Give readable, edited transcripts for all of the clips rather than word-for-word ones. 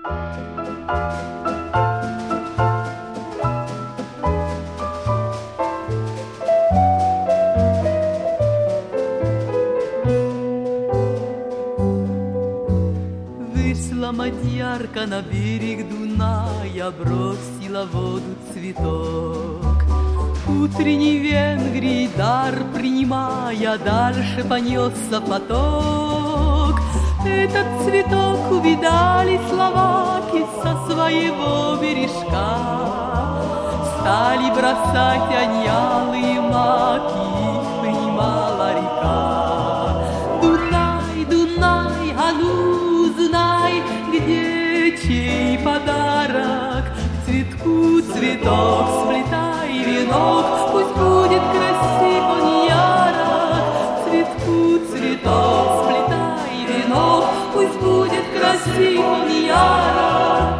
Вышла мадьярка на берег Дуная, бросила в воду цветок. Утренний Венгрий дар принимая, дальше понесся поток. Этот цветок увидали словаки со своего бережка. Стали бросать аньялы маки, их принимала река. Дунай, Дунай, а ну знай, где чей подарок. К цветку цветок сплетай венок, пусть будет красив он ярок. К цветку цветок сплетай венок, пусть будет красив он ярок.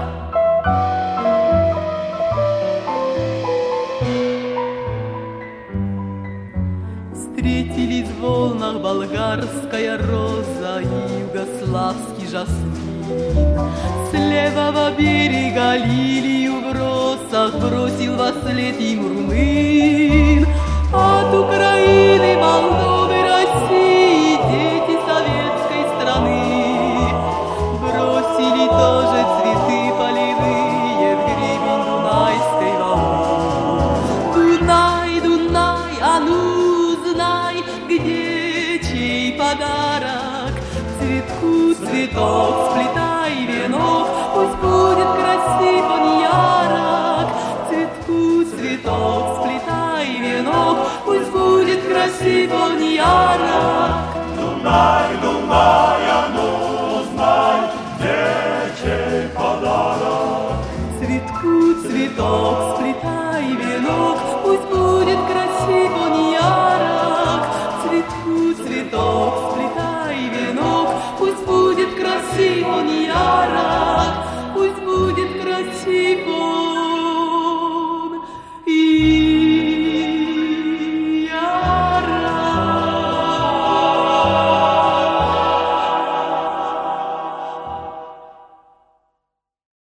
Встретились в волнах болгарская роза и югославский жасмин. С левого берега лилию в росах бросил во след им румын. От Украины, Молдовы, России дети советской страны бросили тоже цветы полевые в гребень Дунайской волны. Дунай, Дунай, а ну знай, где чей подарок. К цветку цветок сплетай венок, пусть будет красив он ярок. К цветку цветок сплетай венок, пусть будет красив он ярок. Дунай, Дунай, а ну знай, где чей подарок. К цветку цветок